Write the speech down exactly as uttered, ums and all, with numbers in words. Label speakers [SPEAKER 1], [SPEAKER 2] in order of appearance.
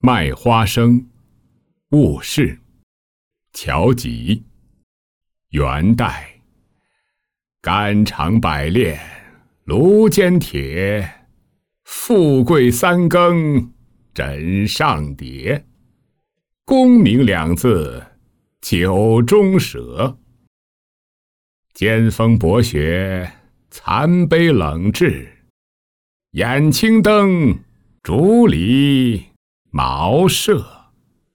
[SPEAKER 1] 卖花生，误事。乔己。元代。肝肠百炼，炉间铁。富贵三更，枕上蝶。功名两字，酒中舍。尖峰薄雪，残杯冷炙。眼青灯，竹里茅舍。